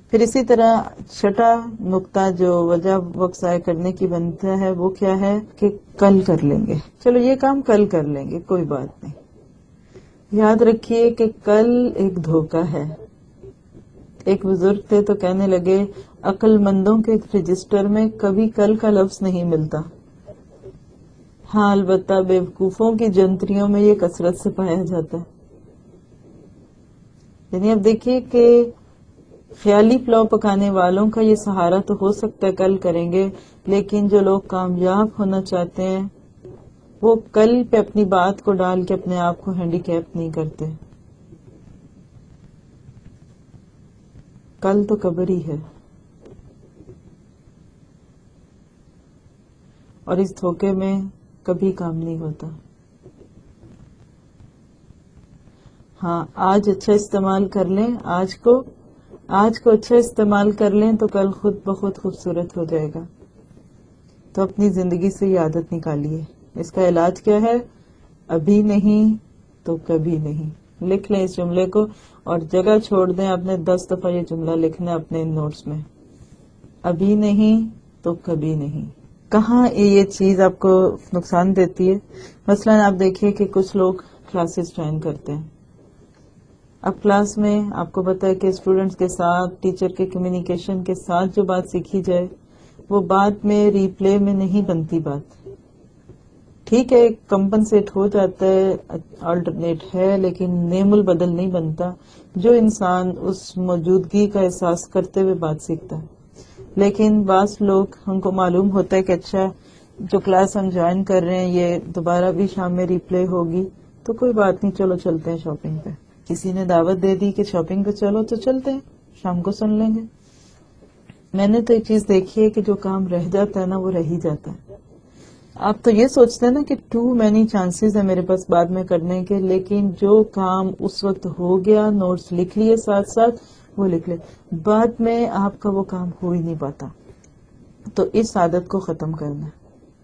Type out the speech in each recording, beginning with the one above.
پھر اسی طرح چھٹا نقطہ جو وجہ وقت ضائع کرنے کی بنتا ہے وہ کیا ہے کہ کل کر لیں گے، چلو یہ کام کل کر لیں گے، کوئی بات نہیں. یاد رکھیے کہ کل ایک دھوکہ ہے. ایک بزرگ تھے تو کہنے لگے عقل مندوں کے رجسٹر میں کبھی کل کا لفظ نہیں ملتا، ہاں البتہ بیوقوفوں کی جنتریوں میں یہ کثرت سے پایا جاتا ہے. یعنی اب دیکھیے کہ خیالی پلاؤ پکانے والوں کا یہ سہارا تو ہو سکتا ہے کل کریں گے، لیکن جو لوگ کامیاب ہونا چاہتے ہیں وہ کل پہ اپنی بات کو ڈال کے اپنے آپ کو ہینڈی کیپ نہیں کرتے. کل تو قبر ہی ہے، اور اس دھوکے میں کبھی کام نہیں ہوتا. ہاں آج اچھا استعمال کر لیں، آج کو اچھا استعمال کر لیں تو کل خود بخود خوبصورت ہو جائے گا. تو اپنی زندگی سے یہ عادت نکالیے. اس کا علاج کیا ہے؟ ابھی نہیں تو کبھی نہیں. لکھ لیں اس جملے کو اور جگہ چھوڑ دیں، آپ نے 10 دفعہ یہ جملہ لکھنا ہے اپنے نوٹس میں. ابھی نہیں تو کبھی نہیں. کہاں یہ چیز آپ کو نقصان دیتی ہے؟ مثلا آپ دیکھیے کہ کچھ لوگ کلاسز جوائن کرتے ہیں. اب کلاس میں آپ کو پتا ہے کہ اسٹوڈنٹس کے ساتھ ٹیچر کے کمیونیکیشن کے ساتھ جو بات سیکھی جائے وہ بعد میں ری پلے میں نہیں بنتی بات. ٹھیک ہے کمپنسیٹ ہو جاتا ہے، آلٹرنیٹ ہے، لیکن نیم البدل نہیں بنتا جو انسان اس موجودگی کا احساس کرتے ہوئے بات سیکھتا ہے. لیکن بعض لوگ ان کو معلوم ہوتا ہے کہ اچھا جو کلاس ہم جوائن کر رہے ہیں یہ دوبارہ بھی شام میں ری پلے ہوگی تو کوئی بات نہیں، چلو چلتے ہیں شاپنگ پہ. کسی نے دعوت دے دی کہ شاپنگ پہ چلو تو چلتے ہیں، شام کو سن لیں گے. میں نے تو ایک چیز دیکھی ہے کہ جو کام رہ جاتا ہے نا وہ رہ ہی جاتا ہے. آپ تو یہ سوچتے ہیں نا کہ ٹو مینی چانسز ہیں میرے پاس بعد میں کرنے کے، لیکن جو کام اس وقت ہو گیا نوٹس لکھ لیے ساتھ ساتھ وہ لکھ لے، بعد میں آپ کا وہ کام ہو ہی نہیں پاتا. تو اس عادت کو ختم کرنا ہے.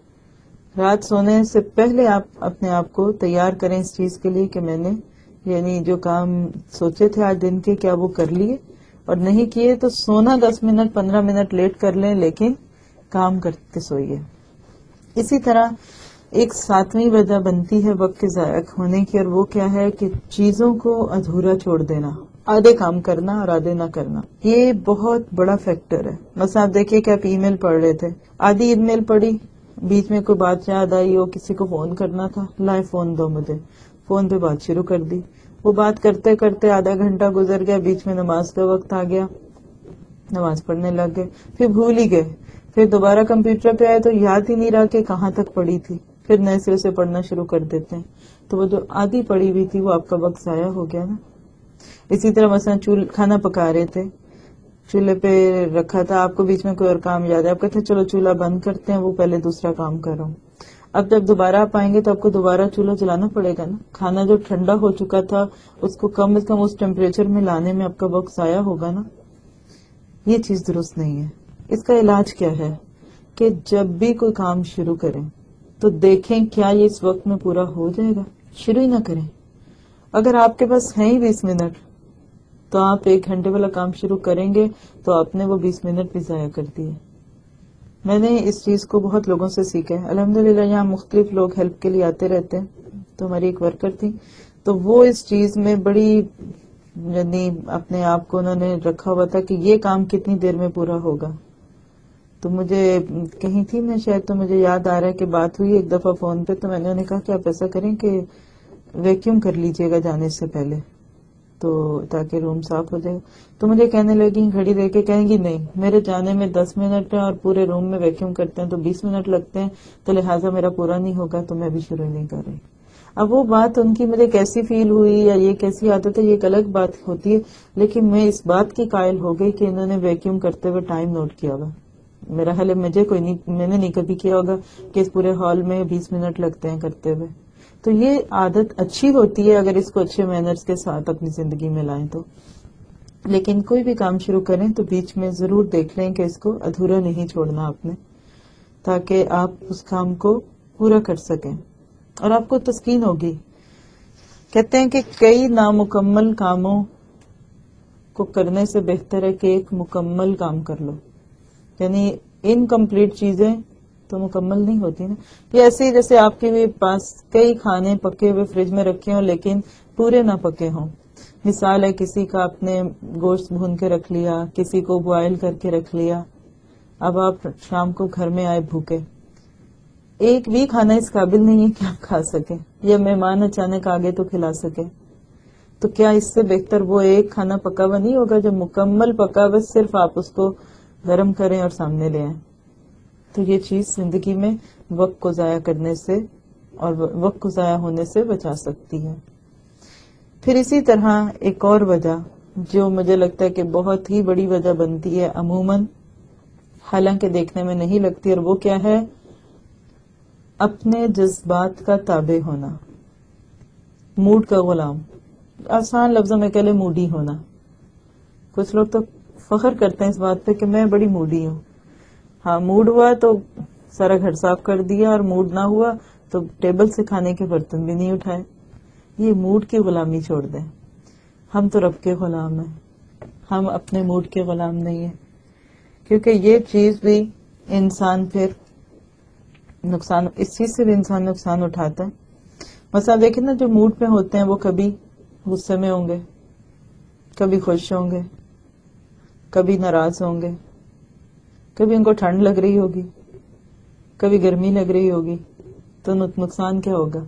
رات سونے سے پہلے آپ اپنے آپ کو تیار کریں اس چیز کے لیے کہ میں نے یعنی جو کام سوچے تھے آج دن کے کیا وہ کر لیے، اور نہیں کیے تو سونا 10 منٹ 15 منٹ لیٹ کر لیں لیکن کام کرتے سوئیے. اسی طرح ایک 7ویں وجہ بنتی ہے وقت کے ضائع ہونے کی، اور وہ کیا ہے کہ چیزوں کو ادھورا چھوڑ دینا، آدھے کام کرنا اور آدھے نہ کرنا. یہ بہت بڑا فیکٹر ہے. مثلا آپ دیکھیے کہ آپ ای میل پڑھ رہے تھے، آدھی ای میل پڑھی، بیچ میں کوئی بات یاد آئی ہو، کسی کو فون کرنا تھا، لائے فون دو مجھے، فون پہ بات شروع کر دی. وہ بات کرتے کرتے آدھا گھنٹہ گزر گیا، بیچ میں نماز کا وقت آ گیا، نماز پڑھنے لگ گئے، پھر بھول ہی گئے. پھر دوبارہ کمپیوٹر پہ آئے تو یاد ہی نہیں رہا کہ کہاں تک پڑھی تھی، پھر نئے سرے سے پڑھنا شروع کر دیتے ہیں. تو وہ جو آدھی پڑھی ہوئی تھی وہ آپ کا وقت ضائع ہو گیا نا. اسی طرح مثلا کھانا پکا رہے تھے، چولہے پہ رکھا تھا، آپ کو بیچ میں کوئی اور کام یاد ہے، آپ کہتے ہیں چلو چولہا بند کرتے ہیں، وہ پہلے دوسرا کام کر رہا ہوں. اب جب دوبارہ آپ آئیں گے تو آپ کو دوبارہ چولہا جلانا پڑے گا نا. کھانا جو ٹھنڈا ہو چکا تھا اس کو کم از کم اس ٹیمپریچر میں لانے میں آپ کا وقت ضائع ہوگا نا. یہ چیز درست نہیں ہے. اس کا علاج کیا ہے کہ جب بھی کوئی کام شروع کریں تو دیکھیں کیا یہ اس وقت میں پورا ہو جائے گا، شروع ہی نہ کریں. اگر آپ کے پاس ہیں ہی 20 منٹ تو آپ 1 گھنٹے والا کام شروع کریں گے تو آپ نے وہ 20 منٹ بھی ضائع کر دیے. میں نے اس چیز کو بہت لوگوں سے سیکھا ہے. الحمدللہ یہاں مختلف لوگ ہیلپ کے لیے آتے رہتے ہیں. تو ہماری ایک ورکر تھی تو وہ اس چیز میں بڑی یعنی اپنے آپ کو انہوں نے رکھا ہوا تھا کہ یہ کام کتنی دیر میں پورا ہوگا. تو مجھے کہیں تھی میں شاید، تو مجھے یاد آ رہا ہے کہ بات ہوئی ایک دفعہ فون پہ، تو میں نے انہیں کہا کہ آپ ایسا کریں کہ ویکیوم کر لیجئے گا جانے سے پہلے تو تاکہ روم صاف ہو جائے. تو مجھے کہنے لگی گھڑی دے کے، کہیں گی نہیں میرے جانے میں 10 منٹ ہے اور پورے روم میں ویکیوم کرتے ہیں تو 20 منٹ لگتے ہیں، تو لہٰذا میرا پورا نہیں ہوگا، تو میں بھی شروع نہیں کر رہی. اب وہ بات ان کی مجھے کیسی فیل ہوئی یا یہ کیسی عادت ہے یہ ایک الگ بات ہوتی ہے، لیکن میں اس بات کی قائل ہو گئی کہ انہوں نے ویکیوم کرتے ہوئے ٹائم نوٹ کیا ہوگا. میرا خیال ہے میں نے نہیں کبھی کیا ہوگا کہ اس پورے ہال میں 20 منٹ لگتے ہیں کرتے ہوئے. تو یہ عادت اچھی ہوتی ہے اگر اس کو اچھے مینرز کے ساتھ اپنی زندگی میں لائیں تو. لیکن کوئی بھی کام شروع کریں تو بیچ میں ضرور دیکھ لیں کہ اس کو ادھورا نہیں چھوڑنا آپ نے، تاکہ آپ اس کام کو پورا کر سکیں اور آپ کو تسکین ہوگی. کہتے ہیں کہ کئی نامکمل کاموں کو کرنے سے بہتر ہے کہ ایک مکمل کام کر لو. یعنی انکمپلیٹ چیزیں تو مکمل نہیں ہوتی نا. یہ ایسے ہی جیسے آپ کے بھی پاس کئی کھانے پکے ہوئے فریج میں رکھے ہوں لیکن پورے نہ پکے ہوں. مثال ہے کسی کا آپ نے گوشت بھون کے رکھ لیا, کسی کو بوائل کر کے رکھ لیا, اب آپ شام کو گھر میں آئے بھوکے, ایک بھی کھانا اس قابل نہیں ہے کہ آپ کھا سکیں, یا مہمان اچانک آگے تو کھلا سکیں. تو کیا اس سے بہتر وہ ایک کھانا پکا ہوا نہیں ہوگا جو مکمل پکا ہوا صرف آپ اس کو گرم کریں اور سامنے لے آئیں. تو یہ چیز زندگی میں وقت کو ضائع کرنے سے اور وقت کو ضائع ہونے سے بچا سکتی ہے. پھر اسی طرح ایک اور وجہ جو مجھے لگتا ہے کہ بہت ہی بڑی وجہ بنتی ہے عموماً, حالانکہ دیکھنے میں نہیں لگتی, اور وہ کیا ہے؟ اپنے جذبات کا تابع ہونا, موڈ کا غلام. آسان لفظوں میں کہہ لیں موڈی ہونا. کچھ لوگ تو فخر کرتے ہیں اس بات پہ کہ میں بڑی موڈی ہوں. ہاں, موڈ ہوا تو سارا گھر صاف کر دیا, اور موڈ نہ ہوا تو ٹیبل سے کھانے کے برتن بھی نہیں اٹھائے. یہ موڈ کی غلامی چھوڑ دیں. ہم تو رب کے غلام ہیں, ہم اپنے موڈ کے غلام نہیں ہیں. کیونکہ یہ چیز بھی انسان پھر نقصان, اس چیز سے بھی انسان نقصان اٹھاتا ہے. مثلا دیکھیں نا, جو موڈ پہ ہوتے ہیں وہ کبھی غصے میں ہوں گے, کبھی خوش ہوں گے, کبھی ناراض ہوں گے, کبھی ان کو ٹھنڈ لگ رہی ہوگی, کبھی گرمی لگ رہی ہوگی. تو نقصان کیا ہوگا؟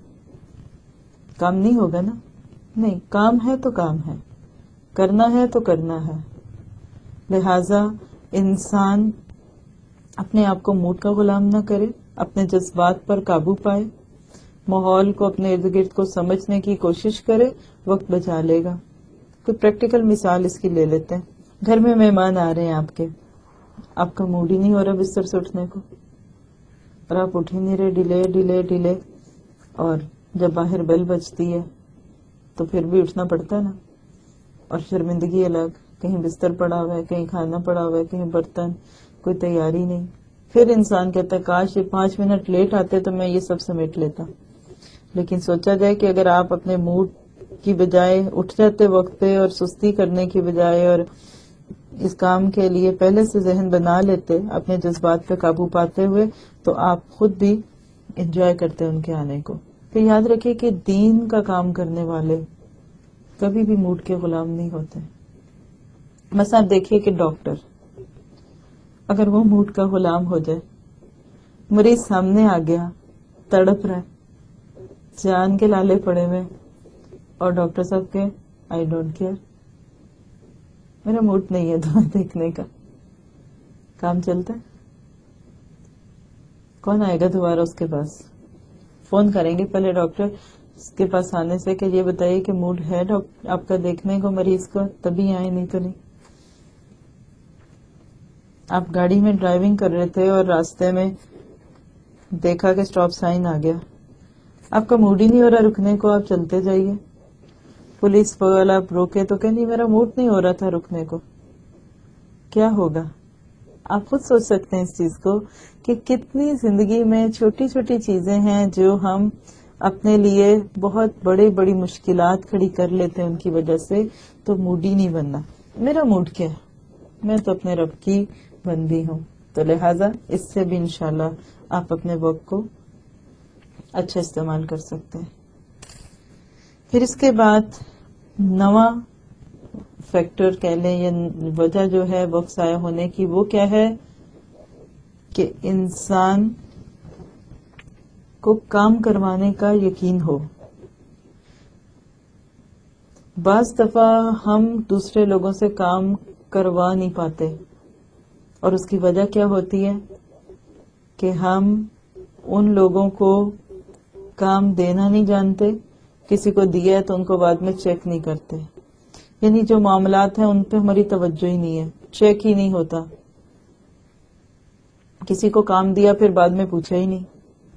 کام نہیں ہوگا نا. نہیں, کام ہے تو کام ہے, کرنا ہے تو کرنا ہے. لہذا انسان اپنے آپ کو موڈ کا غلام نہ کرے, اپنے جذبات پر قابو پائے, ماحول کو اپنے ارد گرد کو سمجھنے کی کوشش کرے, وقت بچا لے گا. کوئی پریکٹیکل مثال اس کی لے لیتے ہیں. گھر میں مہمان آ رہے ہیں آپ کے, آپ کا موڈ ہی نہیں ہو رہا بستر سے اٹھنے کو, اور آپ اٹھ ہی نہیں رہے, ڈیلے ڈیلے ڈیلے, اور جب باہر بیل بجتی ہے تو پھر بھی اٹھنا پڑتا ہے نا. اور شرمندگی الگ, کہیں بستر پڑا ہوا ہے, کہیں کھانا پڑا ہوا ہے, کہیں برتن, کوئی تیاری نہیں. پھر انسان کہتا ہے کاش یہ 5 منٹ لیٹ آتے تو میں یہ سب سمیٹ لیتا. لیکن سوچا جائے کہ اگر آپ اپنے موڈ کی بجائے اٹھ جاتے وقت پہ, اور سستی کرنے کی بجائے اور اس کام کے لیے پہلے سے ذہن بنا لیتے اپنے جذبات پہ قابو پاتے ہوئے, تو آپ خود بھی انجوائے کرتے ان کے آنے کو. پھر یاد رکھیے کہ دین کا کام کرنے والے کبھی بھی موڈ کے غلام نہیں ہوتے. مثلا آپ دیکھیے کہ ڈاکٹر اگر وہ موڈ کا غلام ہو جائے, مریض سامنے آ گیا, تڑپ رہا ہے, جان کے لالے پڑے ہوئے, اور ڈاکٹر صاحب کے آئی ڈونٹ کیئر, میرا موڈ نہیں ہے تمہیں دیکھنے کا, کام چلتا ہے. کون آئے گا دوبارہ اس کے پاس؟ فون کریں گے پہلے ڈاکٹر کے پاس آنے سے کہ یہ بتائیے کہ موڈ ہے آپ کا دیکھنے کو مریض کو, تبھی آئے, نہیں تو نہیں. آپ گاڑی میں ڈرائیونگ کر رہے تھے اور راستے میں دیکھا کہ سٹاپ سائن آ گیا, آپ کا موڈ ہی نہیں ہو رہا رکنے کو, آپ چلتے جائیے. پولیس والا آپ روکے تو کہ نہیں میرا موڈ نہیں ہو رہا تھا رکنے کو, کیا ہوگا؟ آپ خود سوچ سکتے ہیں اس چیز کو کہ کتنی زندگی میں چھوٹی چھوٹی چیزیں ہیں جو ہم اپنے لیے بہت بڑی مشکلات کھڑی کر لیتے ہیں ان کی وجہ سے. تو موڈ ہی نہیں بننا. میرا موڈ کیا ہے, میں تو اپنے رب کی بندی ہوں. تو لہٰذا اس سے بھی انشاءاللہ آپ اپنے وقت کو اچھا استعمال کر سکتے ہیں. پھر اس کے بعد نواں فیکٹر کہہ لیں یا وجہ جو ہے وقت ضائع ہونے کی, وہ کیا ہے کہ انسان کو کام کروانے کا یقین ہو. بعض دفعہ ہم دوسرے لوگوں سے کام کروا نہیں پاتے, اور اس کی وجہ کیا ہوتی ہے کہ ہم ان لوگوں کو کام دینا نہیں جانتے, کسی کو دیا ہے تو ان کو بعد میں چیک نہیں کرتے. یعنی جو معاملات ہیں ان پہ ہماری توجہ ہی نہیں ہے, چیک ہی نہیں ہوتا. کسی کو کام دیا پھر بعد میں پوچھا ہی نہیں.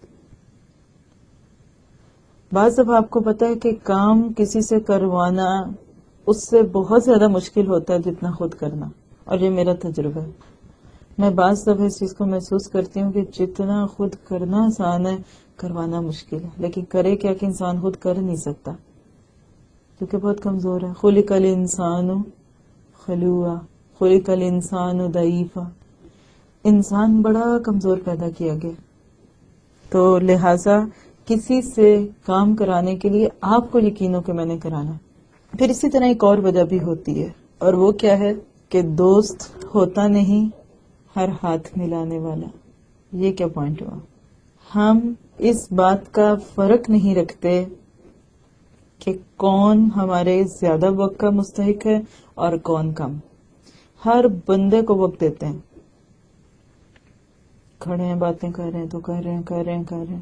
بعض دفعہ آپ کو پتا ہے کہ کام کسی سے کروانا اس سے بہت زیادہ مشکل ہوتا ہے جتنا خود کرنا, اور یہ میرا تجربہ ہے. میں بعض دفعہ اس چیز کو محسوس کرتی ہوں کہ جتنا خود کرنا آسان ہے کروانا مشکل ہے. لیکن کرے کیا کہ انسان خود کر نہیں سکتا کیونکہ بہت کمزور ہے. خلق الانسان خلوعا خلق الانسان ضعیفا، انسان بڑا کمزور پیدا کیا گیا، تو لہٰذا کسی سے کام کرانے کے لیے آپ کو یقین ہو کہ میں نے کرانا۔ پھر اسی طرح ایک اور وجہ بھی ہوتی ہے، اور وہ کیا ہے کہ دوست ہوتا نہیں ہر ہاتھ ملانے والا۔ یہ کیا پوائنٹ ہوا؟ ہم اس بات کا فرق نہیں رکھتے کہ کون ہمارے زیادہ وقت کا مستحق ہے اور کون کم، ہر بندے کو وقت دیتے ہیں، کھڑے ہیں باتیں کر رہے ہیں تو کر رہے ہیں۔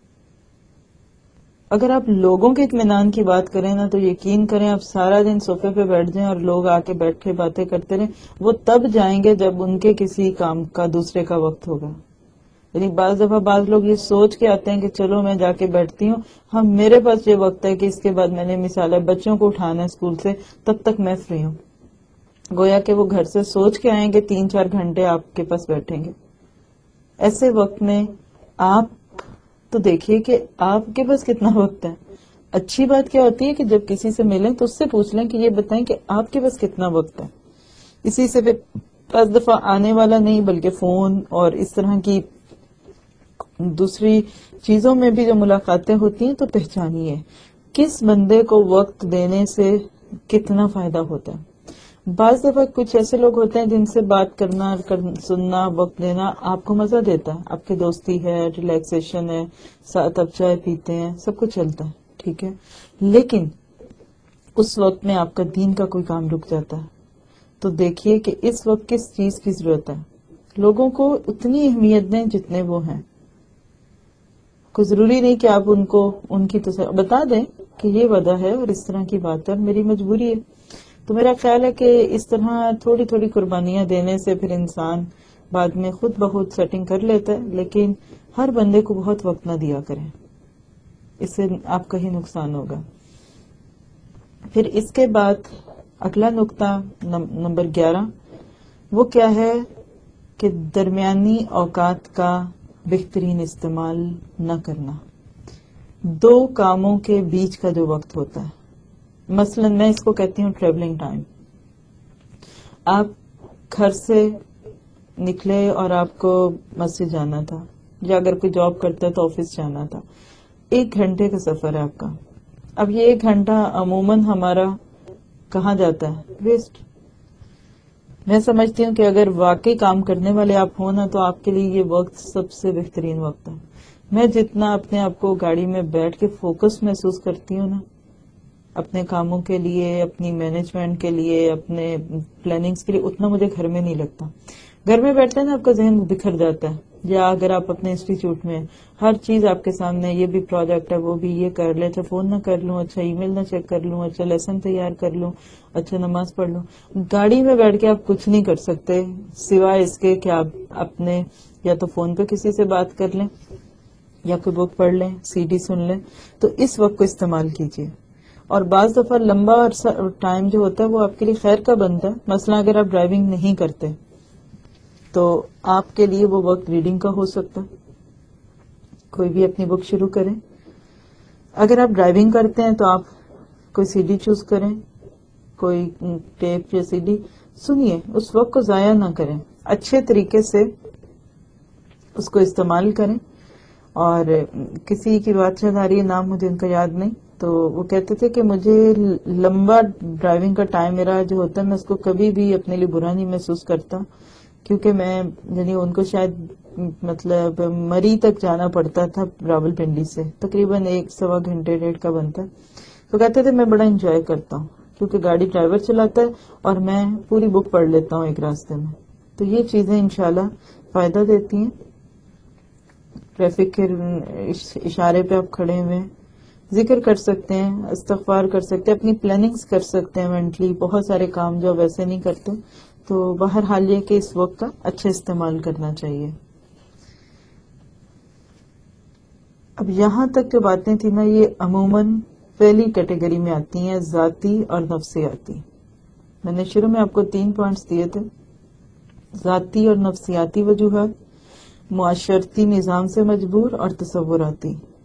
اگر آپ لوگوں کے اطمینان کی بات کریں نا تو یقین کریں آپ سارا دن صوفے پہ بیٹھ جائیں اور لوگ آ کے بیٹھے باتیں کرتے رہیں، وہ تب جائیں گے جب ان کے کسی کام کا دوسرے کا وقت ہوگا۔ یعنی بعض دفعہ بعض لوگ یہ سوچ کے آتے ہیں کہ چلو میں جا کے بیٹھتی ہوں، میرے پاس یہ وقت ہے کہ اس کے بعد میں نے مثال ہے بچوں کو اٹھانا ہے اسکول سے، تب تک میں فری ہوں، گویا کہ وہ گھر سے سوچ کے آئیں گے 3-4 گھنٹے آپ کے پاس بیٹھیں گے۔ ایسے وقت میں آپ تو دیکھیے کہ آپ کے پاس کتنا وقت ہے۔ اچھی بات کیا ہوتی ہے کہ جب کسی سے ملیں تو اس سے پوچھ لیں کہ یہ بتائیں کہ آپ کے پاس کتنا وقت ہے۔ اسی سے پھر بعض دفعہ آنے والا نہیں بلکہ فون اور اس طرح کی دوسری چیزوں میں بھی جو ملاقاتیں ہوتی ہیں تو پہچانیے کس بندے کو وقت دینے سے کتنا فائدہ ہوتا ہے۔ بعض دفعہ کچھ ایسے لوگ ہوتے ہیں جن سے بات کرنا، سننا، وقت دینا آپ کو مزہ دیتا ہے، آپ کی دوستی ہے، ریلیکسیشن ہے، ساتھ آپ چائے پیتے ہیں، سب کچھ چلتا ہے، ٹھیک ہے، لیکن اس وقت میں آپ کا دین کا کوئی کام رک جاتا ہے تو دیکھیے کہ اس وقت کس چیز کی ضرورت ہے۔ لوگوں کو اتنی اہمیت دیں جتنے وہ ہیں، کوئی ضروری نہیں کہ آپ ان کی بتا دیں کہ یہ وعدہ ہے اور اس طرح کی بات ہے اور میری مجبوری ہے۔ تو میرا خیال ہے کہ اس طرح تھوڑی تھوڑی قربانیاں دینے سے پھر انسان بعد میں خود بخود سیٹنگ کر لیتا ہے، لیکن ہر بندے کو بہت وقت نہ دیا کریں، اس سے آپ کا ہی نقصان ہوگا۔ پھر اس کے بعد اگلا نقطہ نمبر 11 وہ کیا ہے کہ درمیانی اوقات کا بہترین استعمال نہ کرنا، دو کاموں کے بیچ کا جو وقت ہوتا ہے، مثلا میں اس کو کہتی ہوں ٹریولنگ ٹائم۔ آپ گھر سے نکلے اور آپ کو مسجد جانا تھا، یا اگر کوئی جاب کرتا ہے تو آفس جانا تھا، 1 گھنٹے کا سفر ہے آپ کا۔ اب یہ 1 گھنٹہ عموماً ہمارا کہاں جاتا ہے؟ ویسٹ۔ میں سمجھتی ہوں کہ اگر واقعی کام کرنے والے آپ ہوں نا تو آپ کے لیے یہ وقت سب سے بہترین وقت ہے۔ میں جتنا اپنے آپ کو گاڑی میں بیٹھ کے فوکس محسوس کرتی ہوں نا اپنے کاموں کے لیے، اپنی مینجمنٹ کے لیے، اپنے پلاننگز کے لیے، اتنا مجھے گھر میں نہیں لگتا۔ گھر میں بیٹھتے ہیں نا آپ کا ذہن بکھر جاتا ہے، یا اگر آپ اپنے انسٹیٹیوٹ میں ہر چیز آپ کے سامنے، یہ بھی پروجیکٹ ہے، وہ بھی، یہ کر لیں، اچھا فون نہ کر لوں، اچھا ای میل نہ چیک کر لوں، اچھا لیسن تیار کر لوں، اچھا نماز پڑھ لوں۔ گاڑی میں بیٹھ کے آپ کچھ نہیں کر سکتے سوائے اس کے کہ آپ اپنے یا تو فون پہ کسی سے بات کر لیں یا کوئی بک پڑھ لیں، سی ڈی سن لیں۔ تو اس وقت کو استعمال کیجیے۔ اور بعض دفعہ لمبا ٹائم جو ہوتا ہے وہ آپ کے لیے خیر کا بنتا ہے۔ مثلا اگر آپ ڈرائیونگ نہیں کرتے تو آپ کے لیے وہ وقت ریڈنگ کا ہو سکتا ہے، کوئی بھی اپنی بک شروع کریں۔ اگر آپ ڈرائیونگ کرتے ہیں تو آپ کوئی سی ڈی چوز کریں، کوئی ٹیپ یا سی ڈی سنیے، اس وقت کو ضائع نہ کریں، اچھے طریقے سے اس کو استعمال کریں۔ اور کسی کی بات چل آ رہی ہے، نام مجھے ان کا یاد نہیں، تو وہ کہتے تھے کہ مجھے لمبا ڈرائیونگ کا ٹائم میرا جو ہوتا ہے میں اس کو کبھی بھی اپنے لیے برا نہیں محسوس کرتا، کیونکہ میں یعنی ان کو شاید مطلب مری تک جانا پڑتا تھا راول پنڈی سے، تقریباً 1-1.25 گھنٹے 1.5 کا بنتا ہے۔ تو کہتے تھے میں بڑا انجوائے کرتا ہوں کیونکہ گاڑی ڈرائیور چلاتا ہے اور میں پوری بک پڑھ لیتا ہوں ایک راستے میں۔ تو یہ چیزیں انشاءاللہ فائدہ دیتی ہیں۔ ٹریفک کے اشارے پہ آپ کھڑے ہوئے ذکر کر سکتے ہیں، استغفار کر سکتے ہیں، اپنی پلاننگز کر سکتے ہیں مینٹلی، بہت سارے کام جو ویسے نہیں کرتے۔ تو بہرحال یہ کہ اس وقت کا اچھا استعمال کرنا چاہیے۔ اب یہاں تک جو باتیں تھیں نا یہ عموماً پہلی کیٹیگری میں آتی ہیں، ذاتی اور نفسیاتی۔ میں نے شروع میں آپ کو 3 پوائنٹس دیے تھے، ذاتی اور نفسیاتی وجوہات، معاشرتی نظام سے مجبور اور تصوراتی۔